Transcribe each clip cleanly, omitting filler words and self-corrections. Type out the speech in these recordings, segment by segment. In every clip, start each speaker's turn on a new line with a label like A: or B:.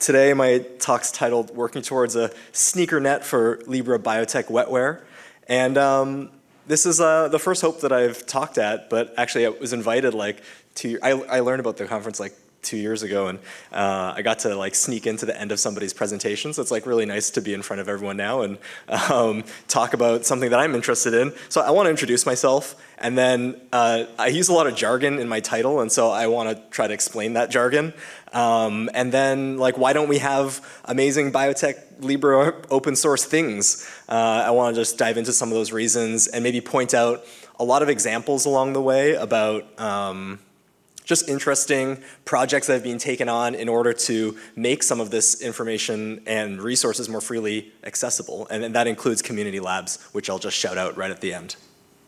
A: Today my talk's titled Working Towards a Sneaker Net for Libre Biotech Wetware. And this is the first Hope that I've talked at, but actually I was invited I learned about the conference 2 years ago, and I got to sneak into the end of somebody's presentation, so it's really nice to be in front of everyone now and talk about something that I'm interested in. So I want to introduce myself, and then I use a lot of jargon in my title, and so I want to try to explain that jargon. And then why don't we have amazing biotech Libre open source things? I want to just dive into some of those reasons and maybe point out a lot of examples along the way about just interesting projects that have been taken on in order to make some of this information and resources more freely accessible. And that includes community labs, which I'll just shout out right at the end.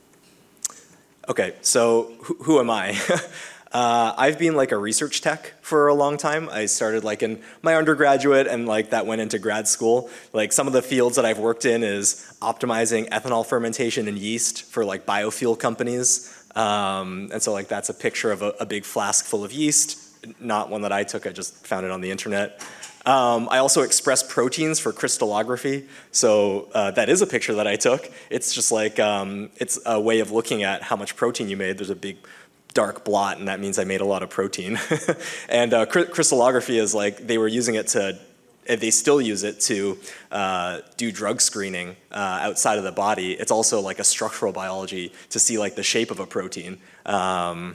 A: Okay, so who am I? I've been a research tech for a long time. I started in my undergraduate, and that went into grad school. Some of the fields that I've worked in is optimizing ethanol fermentation and yeast for biofuel companies. And so that's a picture of a big flask full of yeast, not one that I took, I just found it on the internet. I also express proteins for crystallography, so that is a picture that I took. It's just it's a way of looking at how much protein you made. There's a big dark blot, and that means I made a lot of protein. And crystallography is they were using it to, they still use it to do drug screening outside of the body. It's also a structural biology to see the shape of a protein. And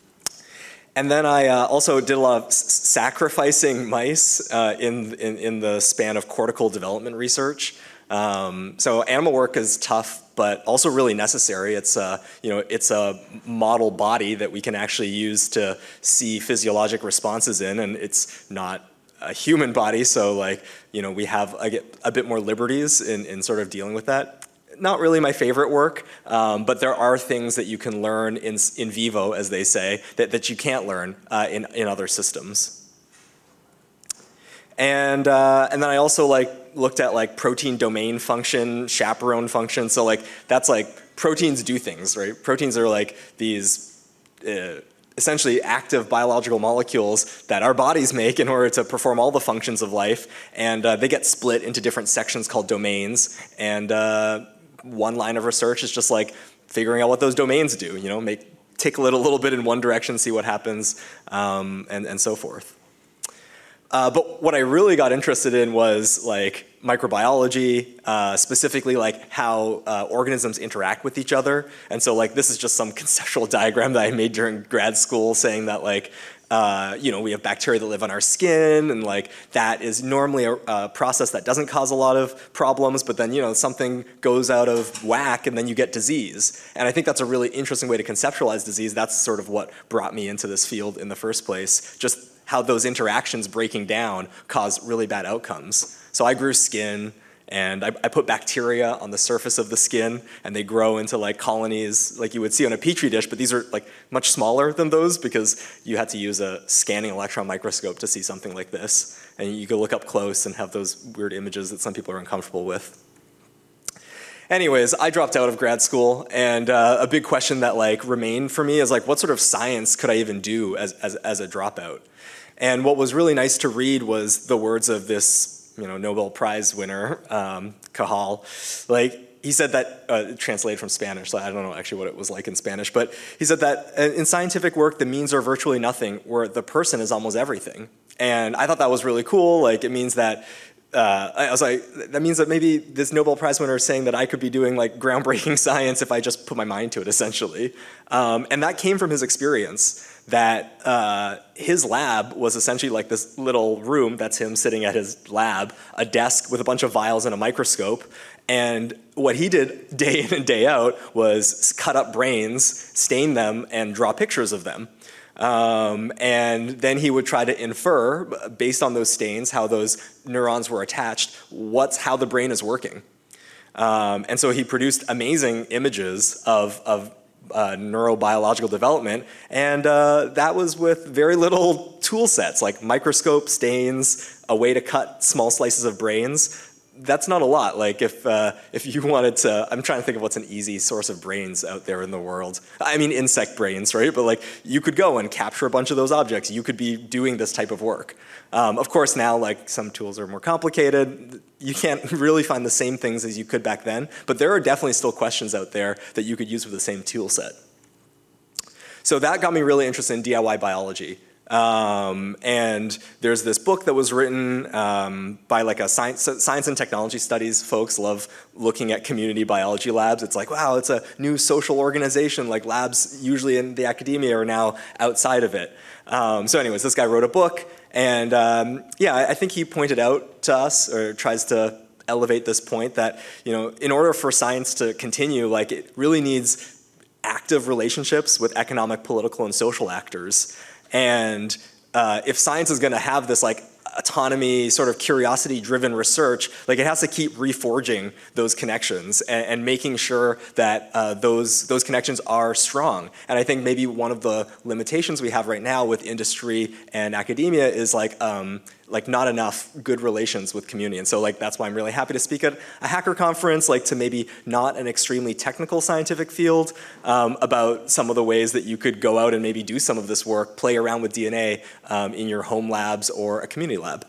A: then I also did a lot of sacrificing mice in the span of cortical development research. So animal work is tough, but also really necessary. It's it's a model body that we can actually use to see physiologic responses in, and it's not a human body, so we have a bit more liberties in sort of dealing with that. Not really my favorite work, but there are things that you can learn in vivo, as they say, that you can't learn in other systems. And then I also looked at protein domain function, chaperone function. So that's proteins do things, right? Proteins are these essentially active biological molecules that our bodies make in order to perform all the functions of life, and they get split into different sections called domains. And one line of research is just figuring out what those domains do. Tickle it a little bit in one direction, see what happens, and so forth. But what I really got interested in was microbiology, specifically how organisms interact with each other. And so this is just some conceptual diagram that I made during grad school saying that we have bacteria that live on our skin, and that is normally a process that doesn't cause a lot of problems, but then something goes out of whack and then you get disease. And I think that's a really interesting way to conceptualize disease. That's sort of what brought me into this field in the first place. Just how those interactions breaking down cause really bad outcomes. So I grew skin, and I put bacteria on the surface of the skin, and they grow into colonies you would see on a petri dish, but these are much smaller than those because you had to use a scanning electron microscope to see something like this. And you could look up close and have those weird images that some people are uncomfortable with. Anyways, I dropped out of grad school, and a big question that remained for me is what sort of science could I even do as a dropout? And what was really nice to read was the words of this Nobel Prize winner, Cajal. He said that, translated from Spanish, so I don't know actually what it was like in Spanish, but he said that in scientific work, the means are virtually nothing, where the person is almost everything. And I thought that was really cool. It means that I was that means that maybe this Nobel Prize winner is saying that I could be doing groundbreaking science if I just put my mind to it, essentially. And that came from his experience, that his lab was essentially this little room, that's him sitting at his lab, a desk with a bunch of vials and a microscope. And what he did day in and day out was cut up brains, stain them, and draw pictures of them. And then he would try to infer, based on those stains, how those neurons were attached, how the brain is working. And so he produced amazing images of neurobiological development, and that was with very little tool sets, like microscope, stains, a way to cut small slices of brains. that's not a lot. Like if you wanted to, I'm trying to think of what's an easy source of brains out there in the world. I mean insect brains, right? But like you could go and capture a bunch of those objects. You could be doing this type of work. Of course now like some tools are more complicated. You can't really find the same things as you could back then, but there are definitely still questions out there that you could use with the same tool set. So that got me really interested in DIY biology. And there's this book that was written by like a science and technology studies folks love looking at community biology labs. It's like, wow, it's a new social organization. Like labs usually in the academia are now outside of it. So anyways, this guy wrote a book, and yeah, I think he pointed out to us, or tries to elevate this point, that in order for science to continue, like it really needs active relationships with economic, political, and social actors. And if science is going to have this like autonomy, sort of curiosity-driven research, like it has to keep reforging those connections and making sure that those connections are strong. And I think maybe one of the limitations we have right now with industry and academia is like not enough good relations with community. And so like that's why I'm really happy to speak at a hacker conference, like to maybe not an extremely technical scientific field, about some of the ways that you could go out and maybe do some of this work, play around with DNA in your home labs or a community lab.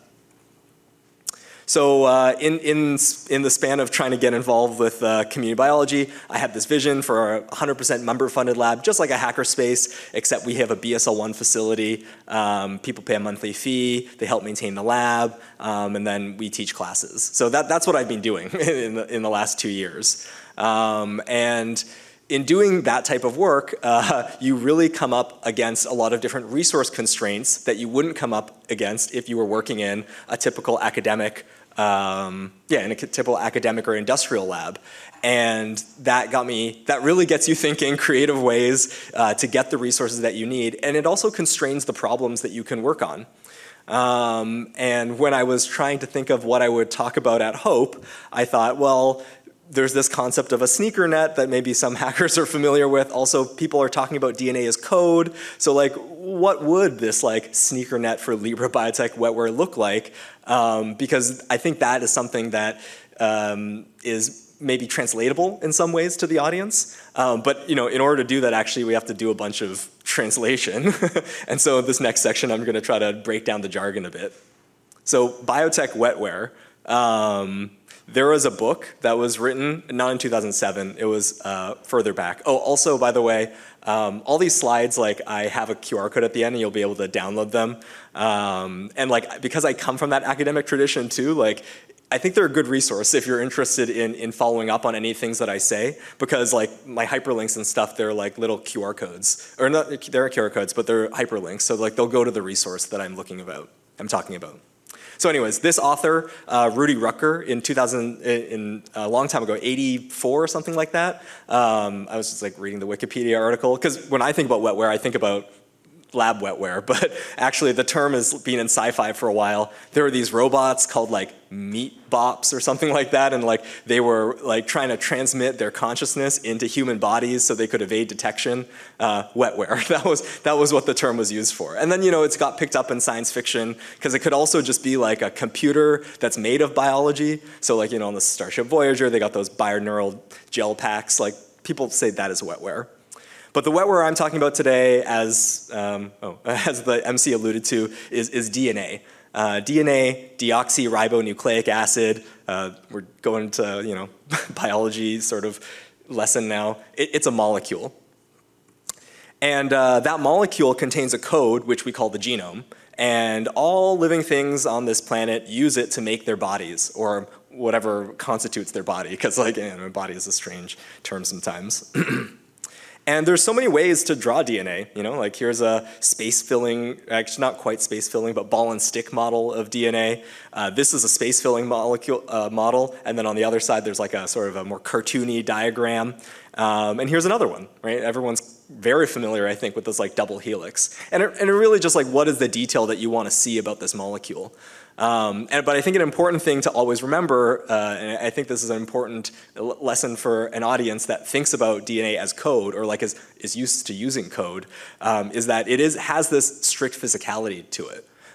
A: So in the span of trying to get involved with community biology, I had this vision for a 100% member-funded lab, just like a hackerspace, except we have a BSL-1 facility. People pay a monthly fee, they help maintain the lab, and then we teach classes. So that's what I've been doing in the last 2 years. And in doing that type of work, you really come up against a lot of different resource constraints that you wouldn't come up against if you were working in a typical academic, in a typical academic or industrial lab. And that really gets you thinking creative ways to get the resources that you need. And it also constrains the problems that you can work on. And when I was trying to think of what I would talk about at Hope, I thought, well, there's this concept of a sneaker net that maybe some hackers are familiar with. Also, people are talking about DNA as code. So like, what would this like sneaker net for Libre Biotech wetware look like? Because I think that is something that is maybe translatable in some ways to the audience. But in order to do that, actually, we have to do a bunch of translation. And so this next section, I'm going to try to break down the jargon a bit. So biotech wetware. There was a book that was written, not in 2007, it was further back. Oh, also, by the way, all these slides, like I have a QR code at the end and you'll be able to download them. And like, because I come from that academic tradition too, like, I think they're a good resource if you're interested in following up on any things that I say, because like my hyperlinks and stuff, they're like little QR codes, or not, they're QR codes, but they're hyperlinks. So like they'll go to the resource that I'm talking about. So anyways, this author, Rudy Rucker, in a long time ago, 84 or something like that, I was just like reading the Wikipedia article, because when I think about wetware, I think about lab wetware, but actually the term has been in sci-fi for a while. There were these robots called like meat bops or something like that, and like they were like trying to transmit their consciousness into human bodies so they could evade detection. Wetware, that was what the term was used for. And then it's got picked up in science fiction because it could also just be like a computer that's made of biology. So like on the Starship Voyager, they got those binaural gel packs. Like people say that is wetware. But the wetware I'm talking about today, as the MC alluded to, is DNA. DNA, deoxyribonucleic acid. We're going to biology sort of lesson now. It's a molecule. And that molecule contains a code, which we call the genome. And all living things on this planet use it to make their bodies, or whatever constitutes their body, because like body is a strange term sometimes. And there's so many ways to draw DNA, like here's a space-filling, actually not quite space-filling, but ball and stick model of DNA. This is a space-filling model, and then on the other side there's like a sort of a more cartoony diagram. And here's another one, right? Everyone's very familiar, I think, with this like double helix. And it really just like, what is the detail that you want to see about this molecule? But I think an important thing to always remember, and I think this is an important lesson for an audience that thinks about DNA as code, or like is used to using code, is that it has this strict physicality to it.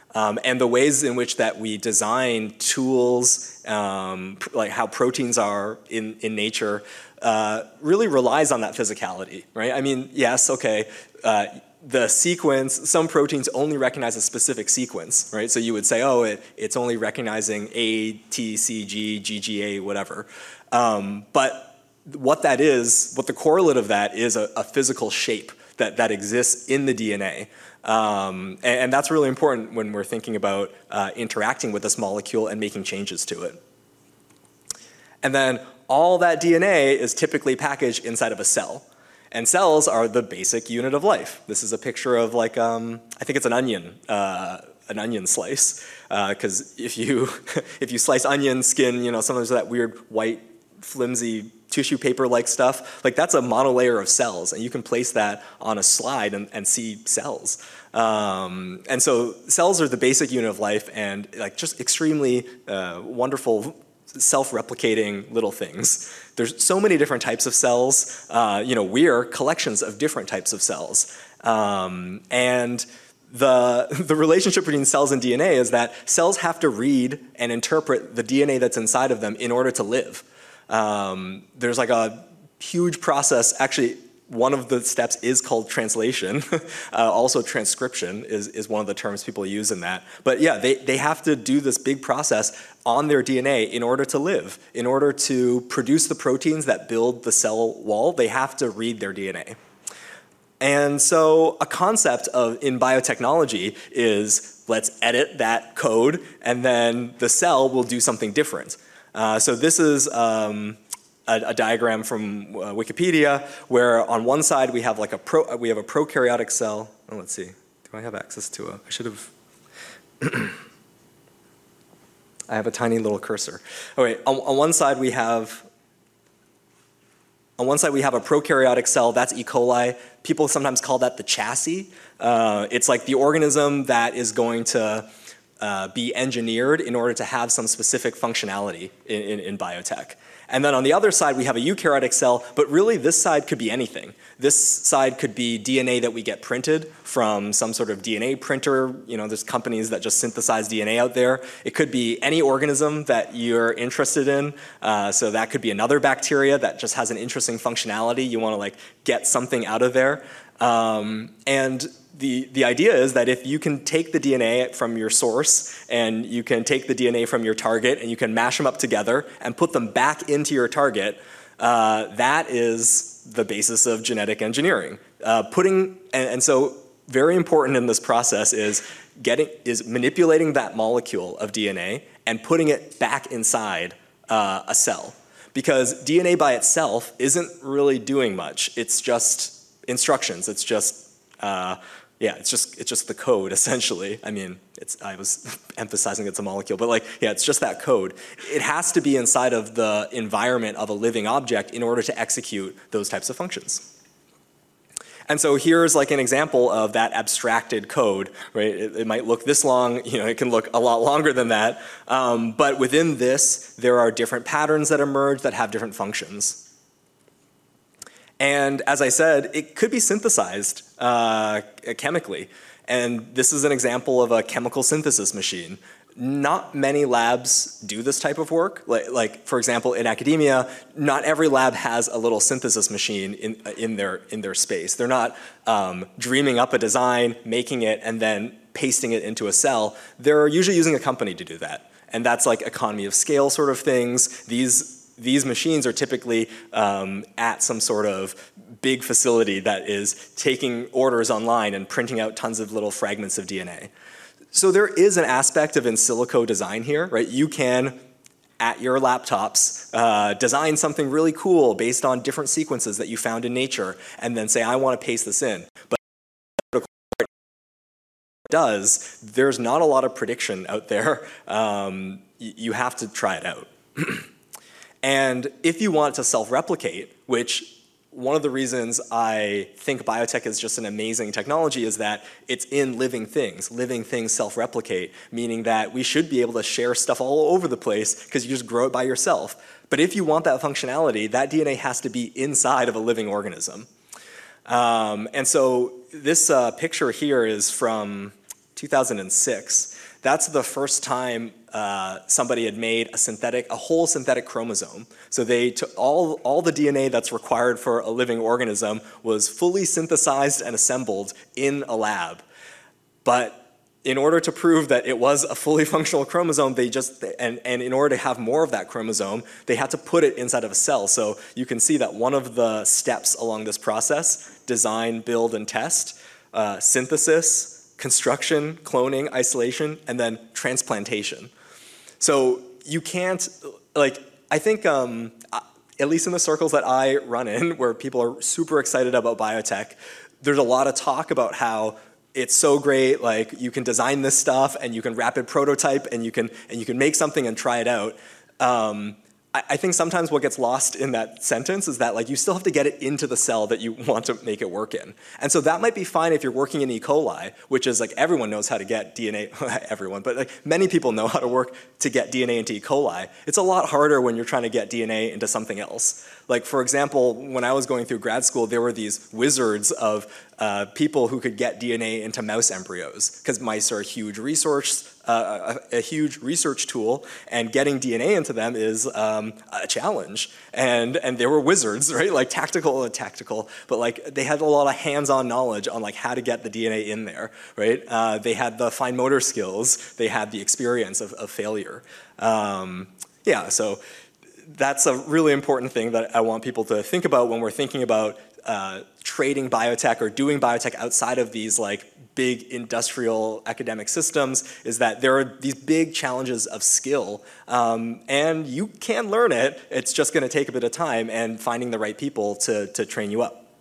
A: And the ways in which that we design tools, like how proteins are in nature, really relies on that physicality, right? I mean, yes, okay, the sequence, some proteins only recognize a specific sequence, right? So you would say, oh, it's only recognizing A, T, C, G, G, G, A, whatever. But what that is, what the correlate of that is a physical shape that exists in the DNA. And that's really important when we're thinking about interacting with this molecule and making changes to it. And then all that DNA is typically packaged inside of a cell. And cells are the basic unit of life. This is a picture of like, I think it's an onion slice. Because if you slice onion skin, sometimes that weird white, flimsy tissue paper-like stuff, like that's a monolayer of cells, and you can place that on a slide and see cells. And so cells are the basic unit of life and like just extremely wonderful self-replicating little things. There's so many different types of cells. We are collections of different types of cells. And the relationship between cells and DNA is that cells have to read and interpret the DNA that's inside of them in order to live. There's like a huge process. Actually, one of the steps is called translation. Also transcription is one of the terms people use in that. But yeah, they have to do this big process on their DNA in order to live. In order to produce the proteins that build the cell wall, they have to read their DNA. And so a concept in biotechnology is let's edit that code and then the cell will do something different. So this is a diagram from Wikipedia where on one side we have like a prokaryotic cell. Oh, let's see. Do I have access to I should have. I have a tiny little cursor. Oh wait, on one side we have a prokaryotic cell. That's E. coli. People sometimes call that the chassis. It's like the organism that is going to be engineered in order to have some specific functionality in biotech. And then on the other side, we have a eukaryotic cell, but really this side could be anything. This side could be DNA that we get printed from some sort of DNA printer. There's companies that just synthesize DNA out there. It could be any organism that you're interested in. So that could be another bacteria that just has an interesting functionality. You want to like get something out of there. And the idea is that if you can take the DNA from your source and you can take the DNA from your target and you can mash them up together and put them back into your target, that is the basis of genetic engineering. And so very important in this process is manipulating that molecule of DNA and putting it back inside a cell. Because DNA by itself isn't really doing much. It's just instructions. It's just it's just the code essentially. I mean, I was emphasizing it's a molecule, but it's just that code. It has to be inside of the environment of a living object in order to execute those types of functions. And so here's like an example of that abstracted code, right? It might look this long, it can look a lot longer than that. But within this, there are different patterns that emerge that have different functions. And as I said, it could be synthesized chemically. And this is an example of a chemical synthesis machine. Not many labs do this type of work. Like for example, in academia, not every lab has a little synthesis machine in their space. They're not dreaming up a design, making it, and then pasting it into a cell. They're usually using a company to do that. And that's like economy of scale sort of things. These machines are typically at some sort of big facility that is taking orders online and printing out tons of little fragments of DNA. So there is an aspect of in silico design here, right? You can, at your laptops, design something really cool based on different sequences that you found in nature and then say, I want to paste this in. But there's not a lot of prediction out there. You have to try it out. And if you want it to self-replicate, which one of the reasons I think biotech is just an amazing technology is that it's in living things. Living things self-replicate, meaning that we should be able to share stuff all over the place because you just grow it by yourself. But if you want that functionality, that DNA has to be inside of a living organism. And so this picture here is from 2006. that's the first time somebody had made a whole synthetic chromosome. So they took all the DNA that's required for a living organism was fully synthesized and assembled in a lab. But in order to prove that it was a fully functional chromosome, and in order to have more of that chromosome, they had to put it inside of a cell. So you can see that one of the steps along this process, design, build, and test, synthesis, construction, cloning, isolation, and then transplantation. So you can't, I think, at least in the circles that I run in, where people are super excited about biotech, there's a lot of talk about how it's so great, like you can design this stuff and you can rapid prototype and you can make something and try it out. I think sometimes what gets lost in that sentence is that you still have to get it into the cell that you want to make it work in. And so that might be fine if you're working in E. coli, which is everyone knows how to get DNA, everyone, but many people know how to get DNA into E. coli. It's a lot harder when you're trying to get DNA into something else. For example, when I was going through grad school, there were these wizards of people who could get DNA into mouse embryos, because mice are a huge research tool, and getting DNA into them is a challenge. And they were wizards, right? Tactical, but they had a lot of hands-on knowledge on how to get the DNA in there, right? They had the fine motor skills, they had the experience of failure. So that's a really important thing that I want people to think about when we're thinking about trading biotech or doing biotech outside of these big industrial academic systems, is that there are these big challenges of skill, and you can learn it. It's just going to take a bit of time and finding the right people to train you up.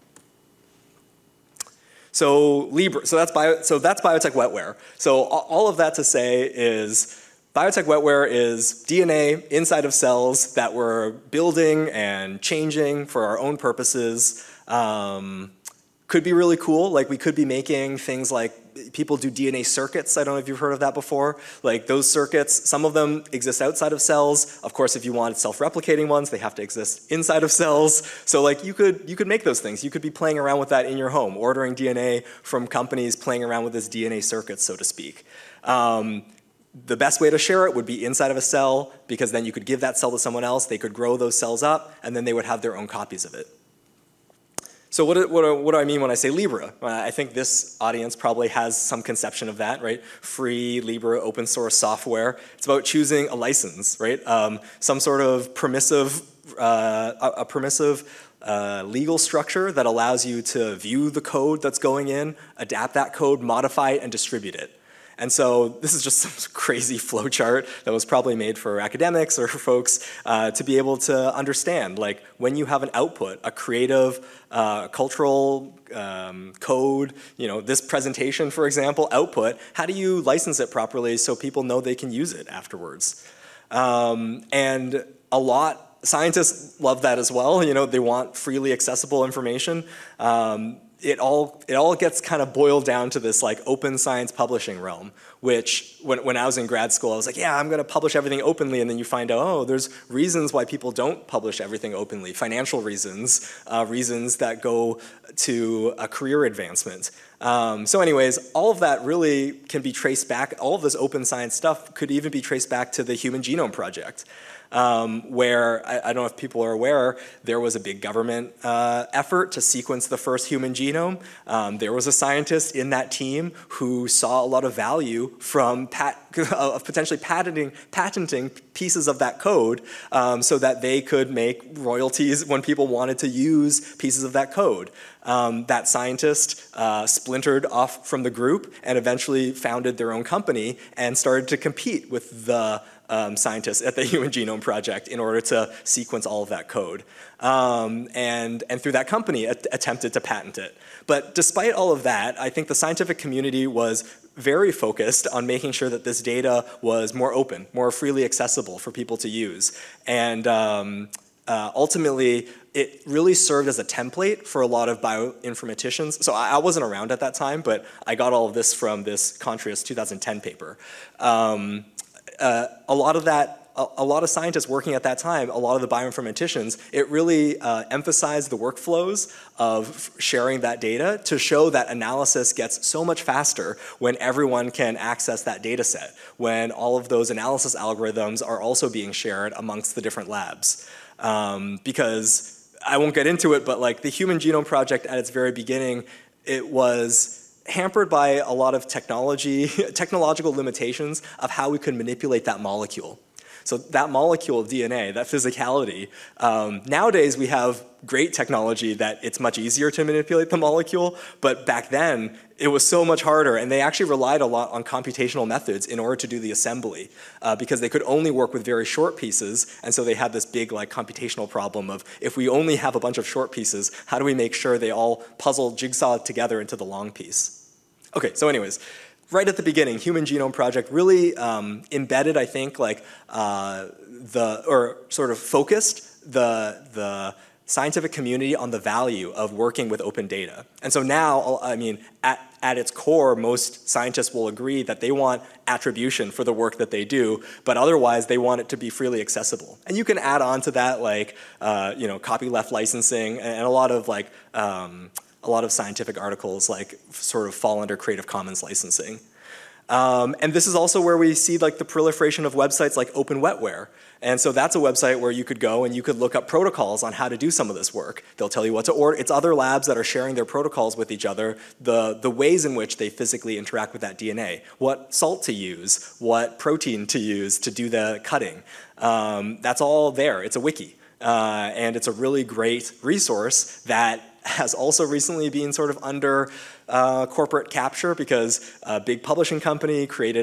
A: So Libre, so that's biotech wetware. So all of that to say is, biotech wetware is DNA inside of cells that we're building and changing for our own purposes. Could be really cool. We could be making things people do DNA circuits. I don't know if you've heard of that before. Those circuits, some of them exist outside of cells. Of course, if you want self-replicating ones, they have to exist inside of cells. So you could make those things. You could be playing around with that in your home, ordering DNA from companies, playing around with this DNA circuit, so to speak. The best way to share it would be inside of a cell, because then you could give that cell to someone else, they could grow those cells up, and then they would have their own copies of it. So what do I mean when I say Libre? I think this audience probably has some conception of that, right? Free, Libre, open source software. It's about choosing a license, right? Some sort of permissive legal structure that allows you to view the code that's going in, adapt that code, modify it, and distribute it. And so this is just some crazy flowchart that was probably made for academics or for folks to be able to understand, when you have an output, a creative, cultural code, this presentation, for example, output, how do you license it properly so people know they can use it afterwards? And scientists love that as well. They want freely accessible information. It all gets kind of boiled down to this open science publishing realm, which when I was in grad school, I was yeah, I'm going to publish everything openly, and then you find out, oh, there's reasons why people don't publish everything openly, financial reasons, reasons that go to a career advancement. So anyways, all of that really can be traced back, all of this open science stuff could even be traced back to the Human Genome Project. Where, I don't know if people are aware, there was a big government effort to sequence the first human genome. There was a scientist in that team who saw a lot of value from potentially patenting pieces of that code so that they could make royalties when people wanted to use pieces of that code. That scientist splintered off from the group and eventually founded their own company and started to compete with the scientists at the Human Genome Project in order to sequence all of that code. And through that company attempted to patent it. But despite all of that, I think the scientific community was very focused on making sure that this data was more open, more freely accessible for people to use. And ultimately, it really served as a template for a lot of bioinformaticians. So I wasn't around at that time, but I got all of this from this Contrias 2010 paper. A lot of that a lot of scientists working at that time, a lot of the bioinformaticians, it really emphasized the workflows of sharing that data to show that analysis gets so much faster when everyone can access that data set, when all of those analysis algorithms are also being shared amongst the different labs. Because I won't get into it, but like the Human Genome Project at its very beginning, it was hampered by a lot of technological limitations of how we could manipulate that molecule. So that molecule of DNA, that physicality, nowadays we have great technology that it's much easier to manipulate the molecule, but back then it was so much harder, and they actually relied a lot on computational methods in order to do the assembly, because they could only work with very short pieces, and so they had this big like computational problem of, if we only have a bunch of short pieces, how do we make sure they all puzzle jigsaw together into the long piece? Okay, so anyways, right at the beginning, Human Genome Project really embedded, I think, like or sort of focused the scientific community on the value of working with open data. And so now, I mean, at its core, most scientists will agree that they want attribution for the work that they do, but otherwise they want it to be freely accessible. And you can add on to that, like, you know, copyleft licensing and a lot of like, a lot of scientific articles like sort of fall under Creative Commons licensing. And this is also where we see like the proliferation of websites like Open Wetware. And so that's a website where you could go and you could look up protocols on how to do some of this work. They'll tell you what to order. It's other labs that are sharing their protocols with each other, the ways in which they physically interact with that DNA, what salt to use, what protein to use to do the cutting. That's all there. It's a wiki. And it's a really great resource that has also recently been sort of under corporate capture because a big publishing company created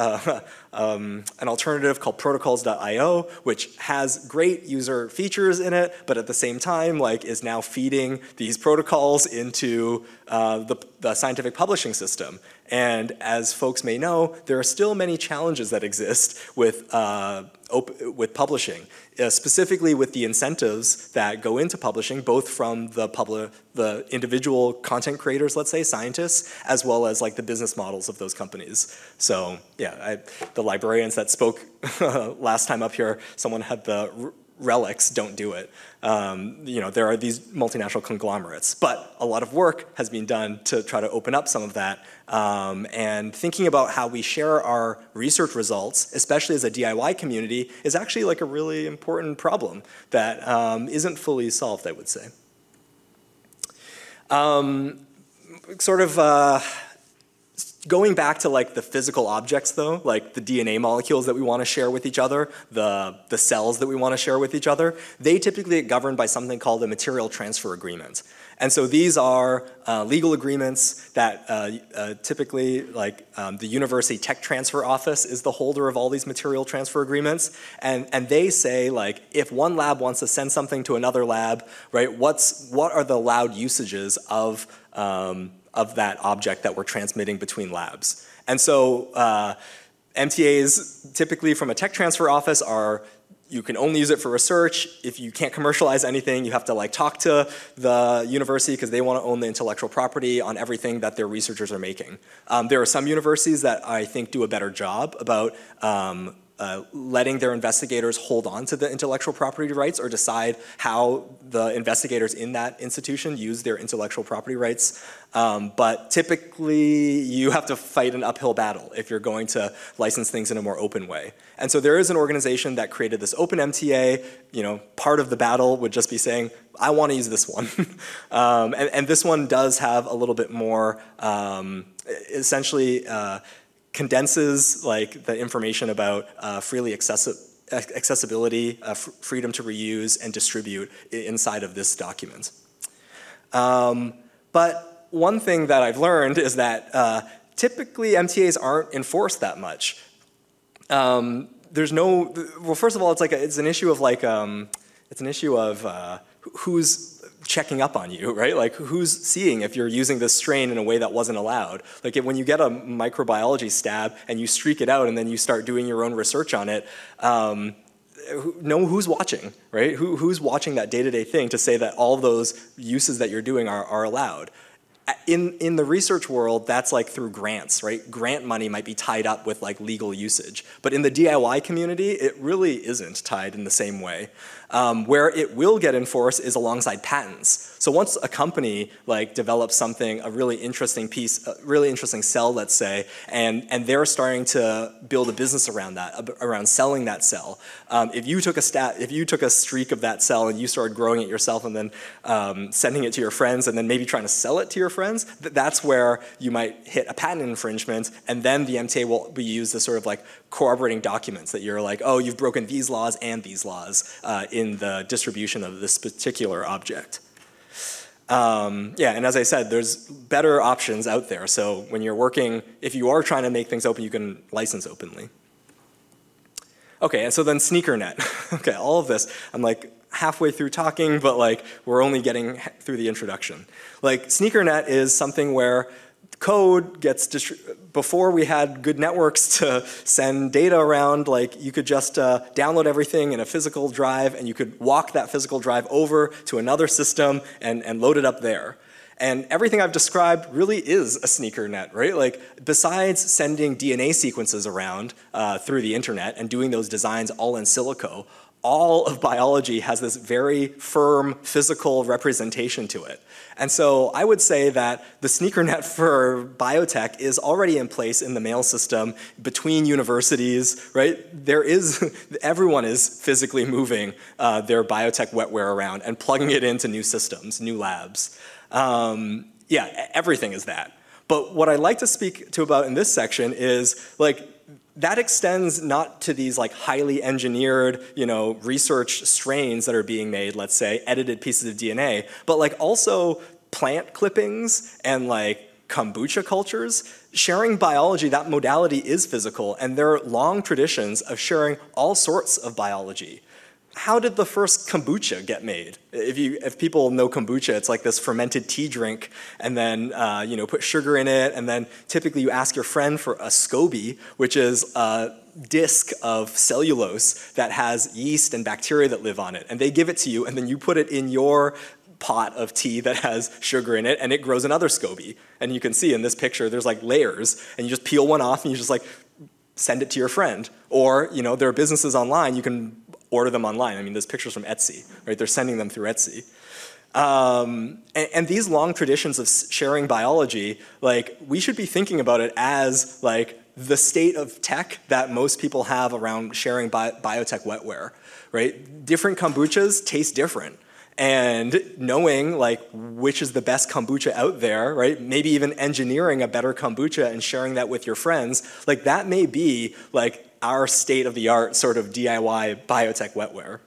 A: an alternative called protocols.io, which has great user features in it, but at the same time like is now feeding these protocols into the scientific publishing system. And as folks may know, there are still many challenges that exist with publishing, specifically with the incentives that go into publishing, both from the individual content creators, let's say, scientists, as well as like the business models of those companies. So yeah, the librarians that spoke last time up here, someone had the relics, don't do it. You know, there are these multinational conglomerates, but a lot of work has been done to try to open up some of that, and thinking about how we share our research results, especially as a DIY community, is actually like a really important problem that isn't fully solved, I would say. Going back to like the physical objects though, like the DNA molecules that we want to share with each other, the cells that we want to share with each other, they typically get governed by something called a material transfer agreement. And so these are legal agreements that typically like the University Tech Transfer Office is the holder of all these material transfer agreements. And they say like if one lab wants to send something to another lab, right, what are the allowed usages of that object that we're transmitting between labs. And so MTAs typically from a tech transfer office are, you can only use it for research. If you can't commercialize anything, you have to like talk to the university because they want to own the intellectual property on everything that their researchers are making. There are some universities that I think do a better job about letting their investigators hold on to the intellectual property rights or decide how the investigators in that institution use their intellectual property rights. But typically you have to fight an uphill battle if you're going to license things in a more open way. And so there is an organization that created this open MTA. You know, part of the battle would just be saying, I want to use this one. And this one does have a little bit more essentially condenses like the information about freely accessibility, freedom to reuse and distribute inside of this document. But one thing that I've learned is that typically MTAs aren't enforced that much. There's no, well, first of all, it's an issue of like, it's an issue of who's checking up on you, right? Like who's seeing if you're using this strain in a way that wasn't allowed? Like when you get a microbiology stab and you streak it out and then you start doing your own research on it, who's watching, right? Who's watching that day-to-day thing to say that all those uses that you're doing are allowed? in the research world, that's like through grants, right? Grant money might be tied up with like legal usage. But in the DIY community, it really isn't tied in the same way. Where it will get enforced is alongside patents. So once a company like develops something, a really interesting piece, a really interesting cell, let's say, and they're starting to build a business around that, around selling that cell. If you took a streak of that cell and you started growing it yourself and then sending it to your friends and then maybe trying to sell it to your friends, that's where you might hit a patent infringement, and then the MTA will be used as sort of like corroborating documents that you're like, oh, you've broken these laws and these laws in the distribution of this particular object. Yeah, and as I said, there's better options out there. So when you're working, if you are trying to make things open, you can license openly. Okay, and so then SneakerNet. Okay, all of this, I'm like halfway through talking, but like we're only getting through the introduction. Like SneakerNet is something where code gets before we had good networks to send data around, like you could just download everything in a physical drive and you could walk that physical drive over to another system and load it up there. And everything I've described really is a SneakerNet, right? Like besides sending DNA sequences around through the internet and doing those designs all in silico, all of biology has this very firm physical representation to it. And so I would say that the SneakerNet for biotech is already in place in the mail system between universities, right? Everyone is physically moving their biotech wetware around and plugging it into new systems, new labs. Yeah, everything is that. But what I'd like to speak to about in this section is like, that extends not to these like highly engineered, research strains that are being made, let's say, edited pieces of DNA, but like also plant clippings and like kombucha cultures. Sharing biology, that modality is physical, and there are long traditions of sharing all sorts of biology. How did the first kombucha get made? If people know kombucha, it's like this fermented tea drink, and then put sugar in it, and then typically you ask your friend for a SCOBY, which is a disc of cellulose that has yeast and bacteria that live on it, and they give it to you, and then you put it in your pot of tea that has sugar in it, and it grows another SCOBY. And you can see in this picture, there's like layers, and you just peel one off, and you just like send it to your friend. Or there are businesses online, you can order them online. I mean, there's pictures from Etsy, right? They're sending them through Etsy. And these long traditions of sharing biology, like we should be thinking about it as like the state of tech that most people have around sharing biotech wetware, right? Different kombuchas taste different. And knowing like which is the best kombucha out there, right? Maybe even engineering a better kombucha and sharing that with your friends, like that may be like our state-of-the-art sort of DIY biotech wetware.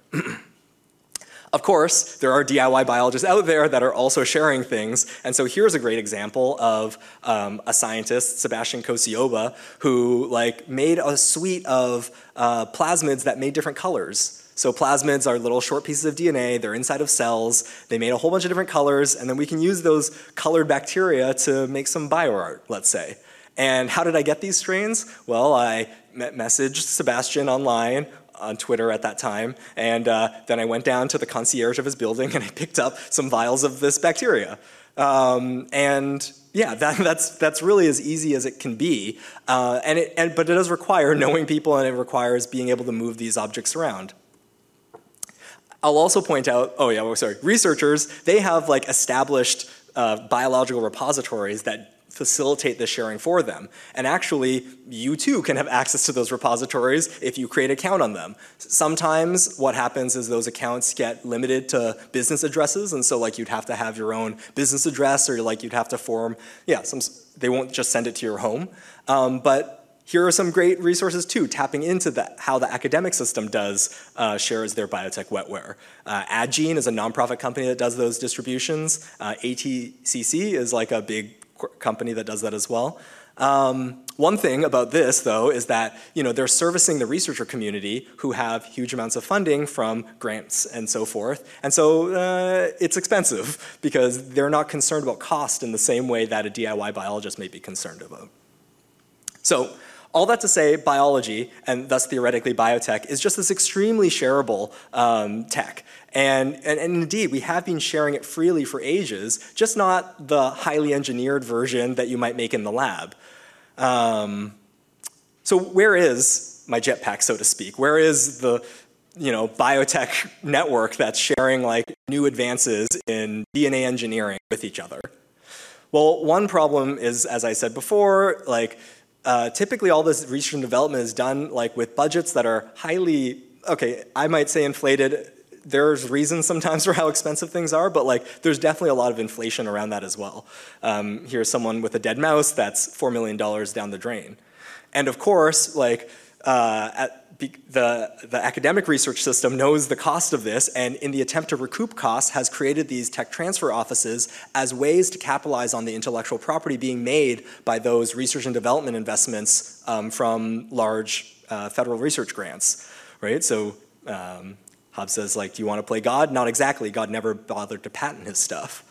A: Of course, there are DIY biologists out there that are also sharing things, and so here's a great example of a scientist, Sebastian Kosioba, who like made a suite of plasmids that made different colors. So plasmids are little short pieces of DNA, they're inside of cells, they made a whole bunch of different colors, and then we can use those colored bacteria to make some bioart, let's say. And how did I get these strains? Well, I messaged Sebastian online on Twitter at that time, and then I went down to the concierge of his building and I picked up some vials of this bacteria. And yeah, that's really as easy as it can be, but it does require knowing people, and it requires being able to move these objects around. I'll also point out, researchers, they have like established biological repositories that facilitate the sharing for them. And actually, you too can have access to those repositories if you create an account on them. Sometimes what happens is those accounts get limited to business addresses, and so like you'd have to have your own business address, or like you'd have to form, they won't just send it to your home. But here are some great resources too, tapping into how the academic system shares their biotech wetware. Adgene is a nonprofit company that does those distributions. ATCC is like a big company that does that as well. One thing about this, though, is that they're servicing the researcher community who have huge amounts of funding from grants and so forth. And so it's expensive because they're not concerned about cost in the same way that a DIY biologist may be concerned about. So All that to say, biology, and thus theoretically biotech, is just this extremely shareable tech. And indeed, we have been sharing it freely for ages, just not the highly engineered version that you might make in the lab. So where is my jetpack, so to speak? Where is the biotech network that's sharing like new advances in DNA engineering with each other? Well, one problem is, as I said before, like typically all this research and development is done like with budgets that are highly, okay, I might say inflated. There's reasons sometimes for how expensive things are, but like there's definitely a lot of inflation around that as well. Here's someone with a dead mouse that's $4 million down the drain. And of course, like the academic research system knows the cost of this, and in the attempt to recoup costs has created these tech transfer offices as ways to capitalize on the intellectual property being made by those research and development investments from large federal research grants, right? So Hobbes says, like, do you want to play God? Not exactly. God never bothered to patent his stuff.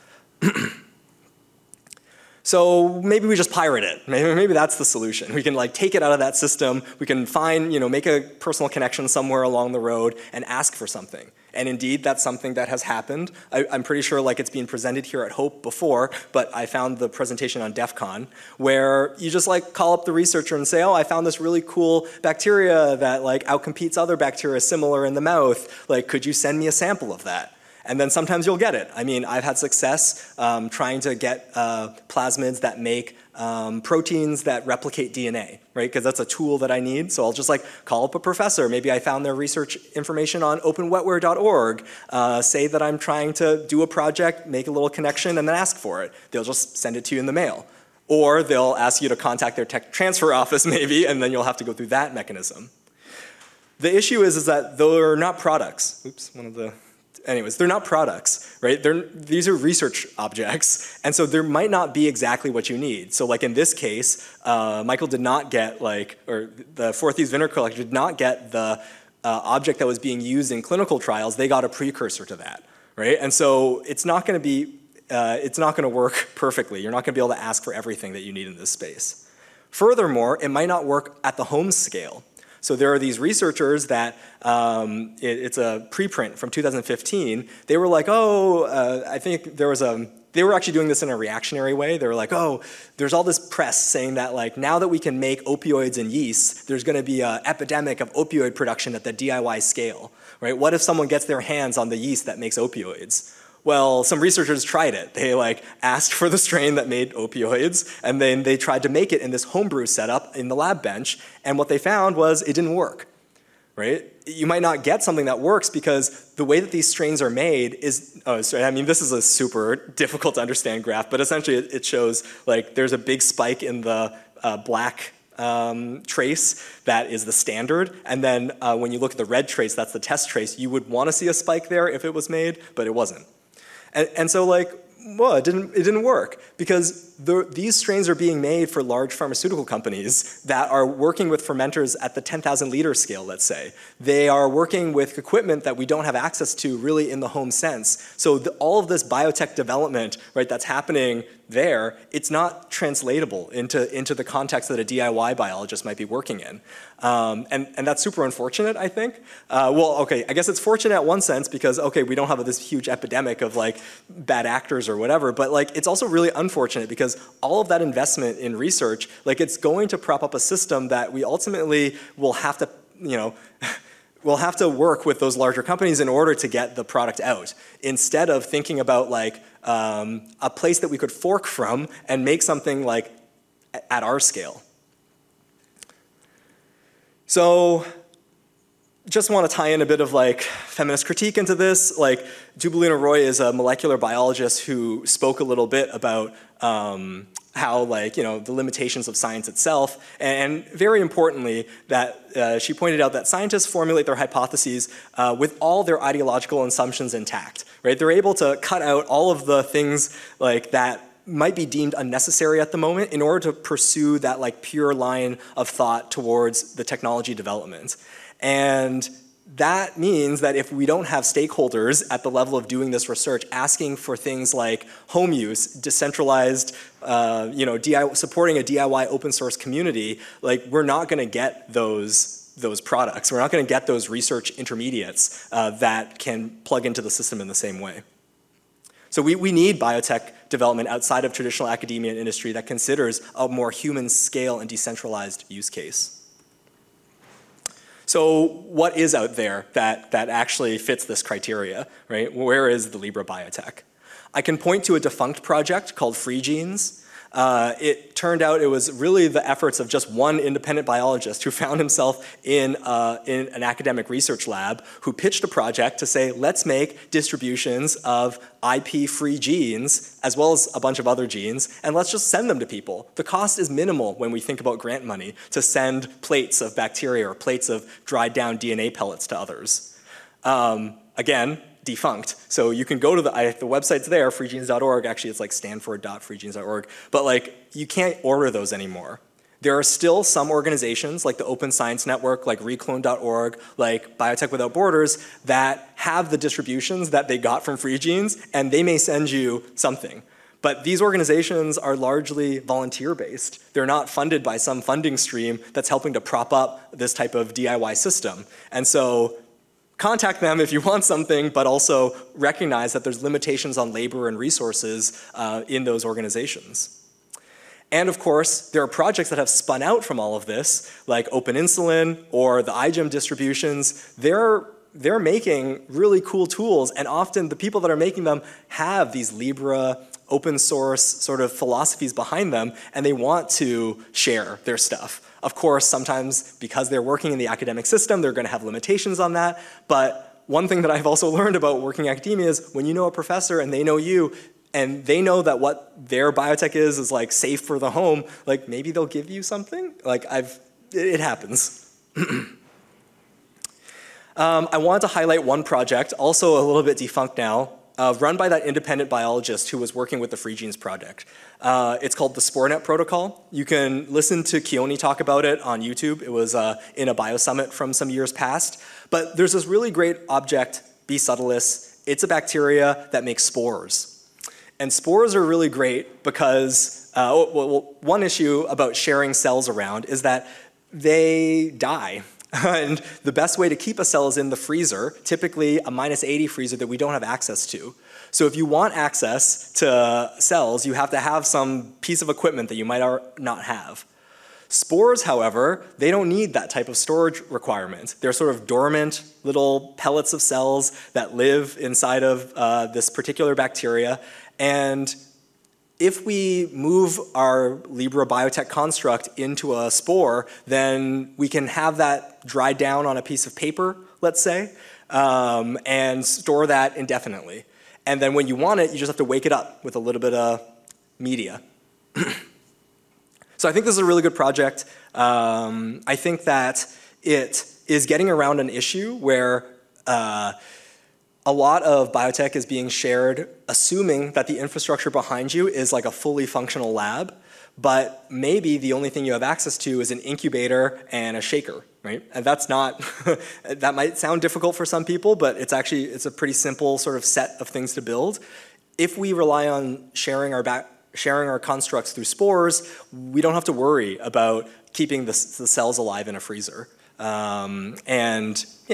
A: So maybe we just pirate it. Maybe that's the solution. We can like take it out of that system. We can find, make a personal connection somewhere along the road and ask for something. And indeed, that's something that has happened. I'm pretty sure like it's been presented here at Hope before, but I found the presentation on DEF CON where you just like call up the researcher and say, oh, I found this really cool bacteria that like outcompetes other bacteria similar in the mouth. Like, could you send me a sample of that? And then sometimes you'll get it. I mean, I've had success trying to get plasmids that make proteins that replicate DNA, right? Because that's a tool that I need. So I'll just like call up a professor. Maybe I found their research information on openwetware.org. Say that I'm trying to do a project, make a little connection, and then ask for it. They'll just send it to you in the mail. Or they'll ask you to contact their tech transfer office maybe, and then you'll have to go through that mechanism. The issue is that they're not products. Oops, Anyways, they're not products, right? These are research objects, and so there might not be exactly what you need. So like in this case, Michael did not get or the Forthies Vinegar Collector did not get the object that was being used in clinical trials. They got a precursor to that, right? And so it's not going to work perfectly. You're not going to be able to ask for everything that you need in this space. Furthermore, it might not work at the home scale. So there are these researchers that, it's a preprint from 2015. They were like, I think they were actually doing this in a reactionary way. They were like, there's all this press saying that like now that we can make opioids in yeast, there's gonna be an epidemic of opioid production at the DIY scale, right? What if someone gets their hands on the yeast that makes opioids? Well, some researchers tried it. They like asked for the strain that made opioids, and then they tried to make it in this homebrew setup in the lab bench, and what they found was it didn't work, right? You might not get something that works because the way that these strains are made is, this is a super difficult to understand graph, but essentially it shows like there's a big spike in the black trace that is the standard, and then when you look at the red trace, that's the test trace. You would want to see a spike there if it was made, but it wasn't. And so like, well, it didn't work because these strains are being made for large pharmaceutical companies that are working with fermenters at the 10,000 liter scale, let's say. They are working with equipment that we don't have access to really in the home sense. So all of this biotech development, right, that's happening there, it's not translatable into the context that a DIY biologist might be working in. And that's super unfortunate, I think. I guess it's fortunate in one sense because, we don't have this huge epidemic of like bad actors or whatever, but like it's also really unfortunate because all of that investment in research, like it's going to prop up a system that we ultimately will have to, we'll have to work with those larger companies in order to get the product out, instead of thinking about like a place that we could fork from and make something like at our scale. So just want to tie in a bit of like feminist critique into this. Like Dubulina Roy is a molecular biologist who spoke a little bit about how the limitations of science itself, and very importantly that she pointed out that scientists formulate their hypotheses with all their ideological assumptions intact, right? They're able to cut out all of the things like that might be deemed unnecessary at the moment in order to pursue that like pure line of thought towards the technology development. And that means that if we don't have stakeholders at the level of doing this research asking for things like home use, decentralized, supporting a DIY open source community, like we're not going to get those products. We're not going to get those research intermediates that can plug into the system in the same way. So we need biotech development outside of traditional academia and industry that considers a more human scale and decentralized use case. So what is out there that actually fits this criteria, right? Where is the Libra biotech? I can point to a defunct project called FreeGenes. It turned out it was really the efforts of just one independent biologist who found himself in an academic research lab who pitched a project to say, let's make distributions of IP-free genes as well as a bunch of other genes, and let's just send them to people. The cost is minimal when we think about grant money to send plates of bacteria or plates of dried down DNA pellets to others. Again, defunct. So you can go to the website's there, freegenes.org. Actually, it's like stanford.freegenes.org. But like, you can't order those anymore. There are still some organizations like the Open Science Network, like reclone.org, like Biotech Without Borders, that have the distributions that they got from FreeGenes, and they may send you something. But these organizations are largely volunteer-based. They're not funded by some funding stream that's helping to prop up this type of DIY system. And so contact them if you want something, but also recognize that there's limitations on labor and resources in those organizations. And of course, there are projects that have spun out from all of this, like Open Insulin or the iGEM distributions. They're making really cool tools, and often the people that are making them have these Libra open source sort of philosophies behind them, and they want to share their stuff. Of course, sometimes because they're working in the academic system, they're going to have limitations on that. But one thing that I've also learned about working in academia is when you know a professor and they know you, and they know that what their biotech is like safe for the home, like maybe they'll give you something. Like it happens. I wanted to highlight one project, also a little bit defunct now, run by that independent biologist who was working with the FreeGenes project. It's called the SporeNet protocol. You can listen to Keone talk about it on YouTube. It was in a BioSummit from some years past. But there's this really great object, B. subtilis. It's a bacteria that makes spores. And spores are really great because one issue about sharing cells around is that they die. And the best way to keep a cell is in the freezer, typically a -80 freezer that we don't have access to. So if you want access to cells, you have to have some piece of equipment that you might not have. Spores, however, they don't need that type of storage requirement. They're sort of dormant little pellets of cells that live inside of this particular bacteria. And if we move our Libra biotech construct into a spore, then we can have that dried down on a piece of paper, let's say, and store that indefinitely. And then when you want it, you just have to wake it up with a little bit of media. So I think this is a really good project. I think that it is getting around an issue where a lot of biotech is being shared assuming that the infrastructure behind you is like a fully functional lab, but maybe the only thing you have access to is an incubator and a shaker, right? And that's not, that might sound difficult for some people, but it's a pretty simple sort of set of things to build. If we rely on sharing our constructs through spores, we don't have to worry about keeping the cells alive in a freezer. And yeah.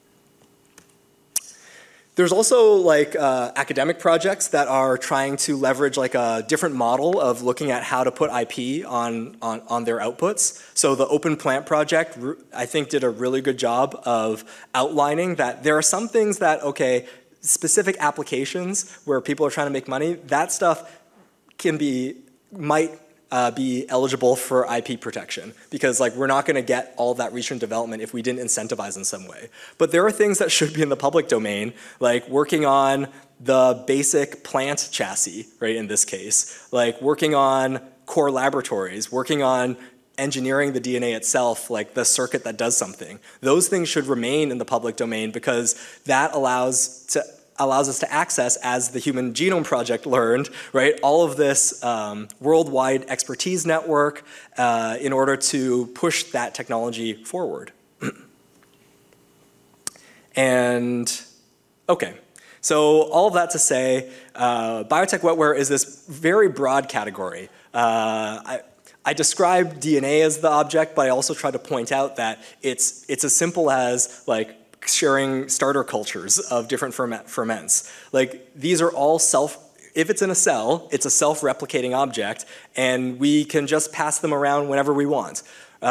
A: There's also like academic projects that are trying to leverage like a different model of looking at how to put IP on their outputs. So the Open Plant project, I think, did a really good job of outlining that there are some things that, okay, specific applications where people are trying to make money, that stuff might be eligible for IP protection because like we're not going to get all that research and development if we didn't incentivize in some way. But there are things that should be in the public domain, like working on the basic plant chassis, right, in this case, like working on core laboratories, working on engineering the DNA itself, like the circuit that does something. Those things should remain in the public domain because that allows us to access, as the Human Genome Project learned, right, all of this worldwide expertise network in order to push that technology forward. And okay, so all of that to say, biotech wetware is this very broad category. I describe DNA as the object, but I also try to point out that it's as simple as like sharing starter cultures of different ferments. Like these are all if it's in a cell, it's a self-replicating object, and we can just pass them around whenever we want.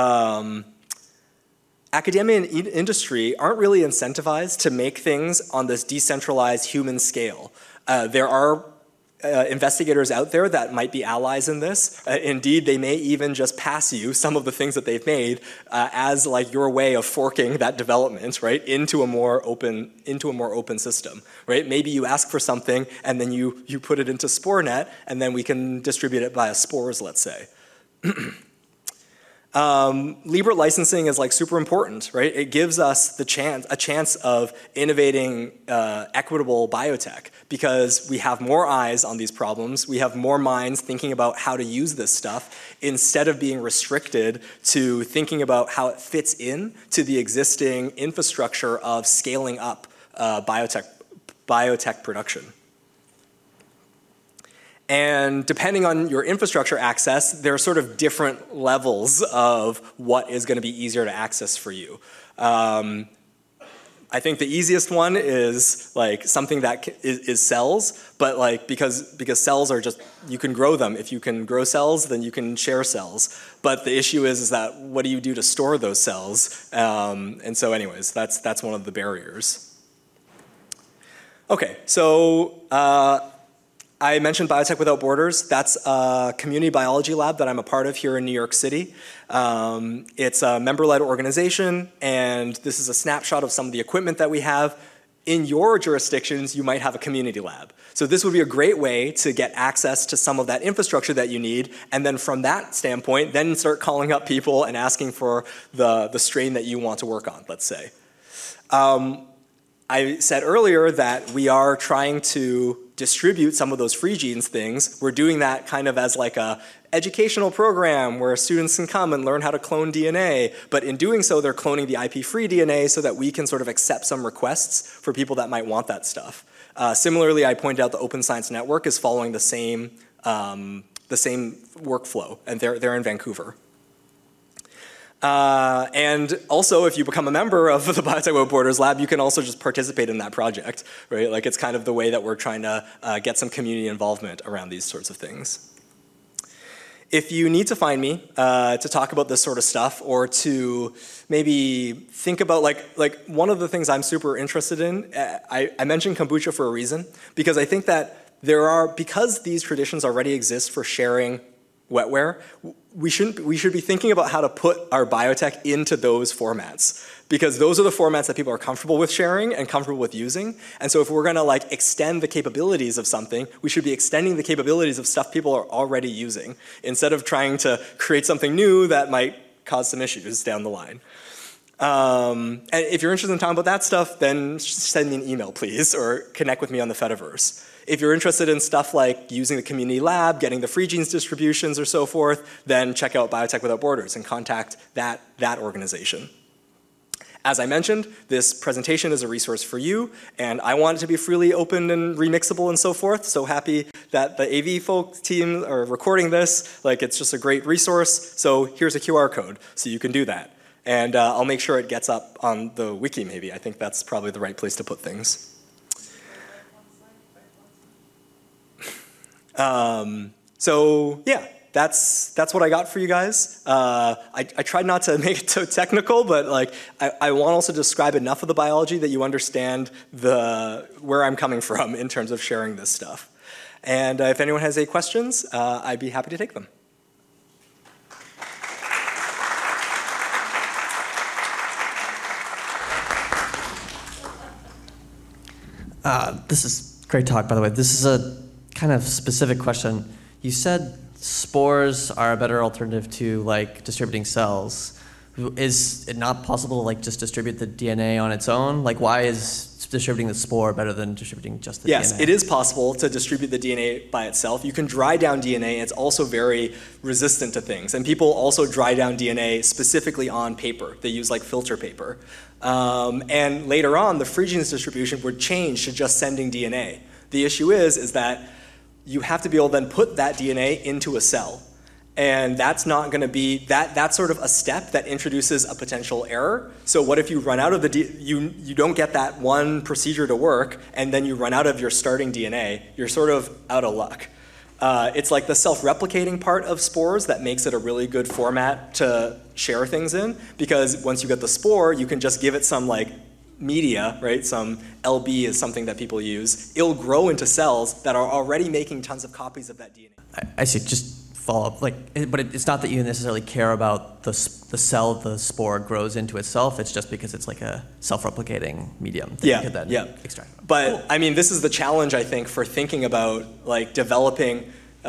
A: Academia and industry aren't really incentivized to make things on this decentralized human scale. There are investigators out there that might be allies in this. Indeed, they may even just pass you some of the things that they've made as like your way of forking that development, right, into a more open system, right? Maybe you ask for something and then you put it into SporeNet and then we can distribute it via spores, let's say. Libre licensing is like super important, right? It gives us a chance of innovating equitable biotech because we have more eyes on these problems. We have more minds thinking about how to use this stuff instead of being restricted to thinking about how it fits in to the existing infrastructure of scaling up biotech production. And depending on your infrastructure access, there are sort of different levels of what is going to be easier to access for you. I think the easiest one is like something that is cells, but like because cells are just, you can grow them. If you can grow cells, then you can share cells. But the issue is that what do you do to store those cells? And so anyways, that's one of the barriers. Okay, so I mentioned Biotech Without Borders. That's a community biology lab that I'm a part of here in New York City. It's a member-led organization, and this is a snapshot of some of the equipment that we have. In your jurisdictions, you might have a community lab. So this would be a great way to get access to some of that infrastructure that you need, and then from that standpoint, then start calling up people and asking for the strain that you want to work on, let's say. I said earlier that we are trying to distribute some of those free genes things. We're doing that kind of as like a educational program where students can come and learn how to clone DNA, but in doing so, they're cloning the IP-free DNA so that we can sort of accept some requests for people that might want that stuff. Similarly, I pointed out the Open Science Network is following the same workflow, and they're in Vancouver. And also, if you become a member of the Biotech Without Borders lab, you can also just participate in that project, right? Like it's kind of the way that we're trying to get some community involvement around these sorts of things. If you need to find me to talk about this sort of stuff or to maybe think about like one of the things I'm super interested in, I mentioned kombucha for a reason, because I think that because these traditions already exist for sharing wetware, we should be thinking about how to put our biotech into those formats, because those are the formats that people are comfortable with sharing and comfortable with using. And so if we're gonna like extend the capabilities of something, we should be extending the capabilities of stuff people are already using, instead of trying to create something new that might cause some issues down the line. And if you're interested in talking about that stuff, then send me an email, please, or connect with me on the Fediverse. If you're interested in stuff like using the community lab, getting the free genes distributions or so forth, then check out Biotech Without Borders and contact that organization. As I mentioned, this presentation is a resource for you, and I want it to be freely open and remixable and so forth. So happy that the AV folk team are recording this. Like, it's just a great resource. So here's a QR code, so you can do that. And I'll make sure it gets up on the wiki maybe. I think that's probably the right place to put things. So yeah, that's what I got for you guys. I tried not to make it so technical, but like I want to also describe enough of the biology that you understand where I'm coming from in terms of sharing this stuff. And if anyone has any questions, I'd be happy to take them.
B: This is great talk, by the way. This is a kind of specific question. You said spores are a better alternative to like distributing cells. Is it not possible to like just distribute the DNA on its own? Like, why is distributing the spore better than distributing just the DNA?
A: Yes, it is possible to distribute the DNA by itself. You can dry down DNA. It's also very resistant to things. And people also dry down DNA specifically on paper. They use like filter paper. And later on, the free genes distribution would change to just sending DNA. The issue is that you have to be able to then put that DNA into a cell. And that's not going to be, that's sort of a step that introduces a potential error. So what if you run out of you don't get that one procedure to work, and then you run out of your starting DNA, you're sort of out of luck. It's like the self-replicating part of spores that makes it a really good format to share things in, because once you get the spore, you can just give it some like media, right? Some LB is something that people use. It'll grow into cells that are already making tons of copies of that DNA.
B: I see. Just follow up, but it's not that you necessarily care about the cell the spore grows into itself. It's just because it's like a self-replicating medium that you could then extract.
A: But cool. I mean, this is the challenge, I think, for thinking about like developing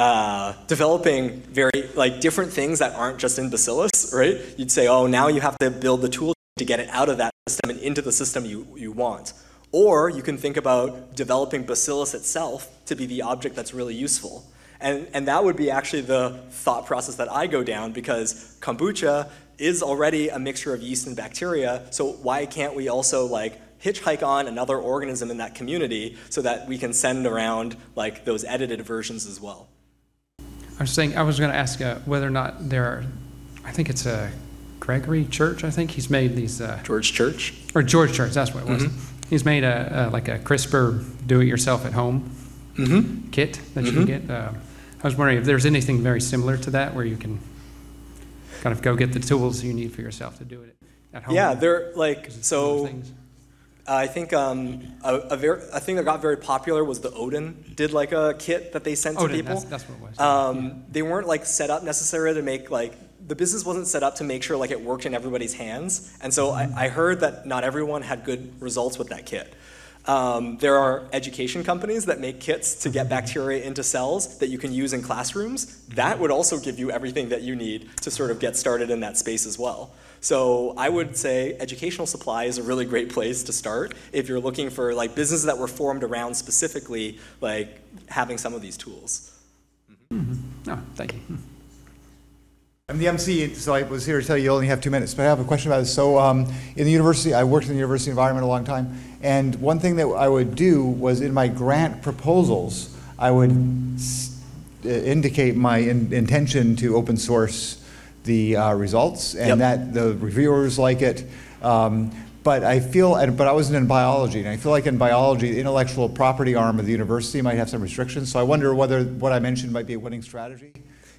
A: very like different things that aren't just in Bacillus, right? You'd say, oh, now you have to build the tool to get it out of that system and into the system you want. Or you can think about developing Bacillus itself to be the object that's really useful. And that would be actually the thought process that I go down, because kombucha is already a mixture of yeast and bacteria, so why can't we also like hitchhike on another organism in that community so that we can send around like those edited versions as well?
C: I was going to ask whether or not there are, I think it's a Gregory Church, I think he's made these.
A: George Church?
C: Or George Church, that's what it was. Mm-hmm. He's made like a CRISPR do-it-yourself-at-home kit that you can get. I was wondering if there's anything very similar to that where you can kind of go get the tools you need for yourself to do it at home.
A: Yeah, they're like, so I think a thing that got very popular was the Odin did like a kit that they sent to people.
C: That's what it was.
A: They weren't like set up necessarily to make like, the business wasn't set up to make sure like it worked in everybody's hands. And so I heard that not everyone had good results with that kit. There are education companies that make kits to get bacteria into cells that you can use in classrooms. That would also give you everything that you need to sort of get started in that space as well. So I would say educational supply is a really great place to start if you're looking for like businesses that were formed around specifically like having some of these tools.
C: Oh, thank you.
D: I'm the MC, so I was here to tell you only have 2 minutes, but I have a question about this. So in the university, I worked in the university environment a long time, and one thing that I would do was in my grant proposals, I would indicate my intention to open source the results, and that the reviewers like it. But I feel, but I wasn't in biology, and I feel like in biology, the intellectual property arm of the university might have some restrictions, so I wonder whether what I mentioned might be a winning strategy.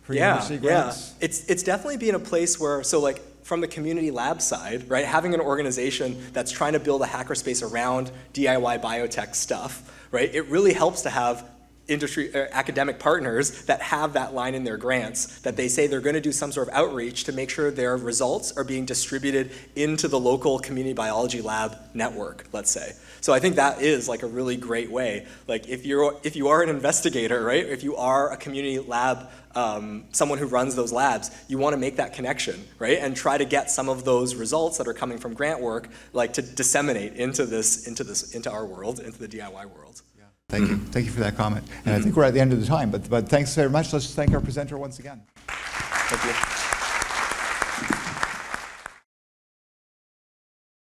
A: It's definitely been a place where, so like from the community lab side, right, having an organization that's trying to build a hackerspace around DIY biotech stuff, right, it really helps to have industry academic partners that have that line in their grants that they say they're going to do some sort of outreach to make sure their results are being distributed into the local community biology lab network, let's say. So I think that is like a really great way. Like if you are an investigator, right, if you are a community lab, someone who runs those labs, you want to make that connection, right, and try to get some of those results that are coming from grant work, like to disseminate into our world, into the DIY world.
D: Thank you. Thank you for that comment. And I think we're at the end of the time, but thanks very much. Let's thank our presenter once again.
A: Thank you.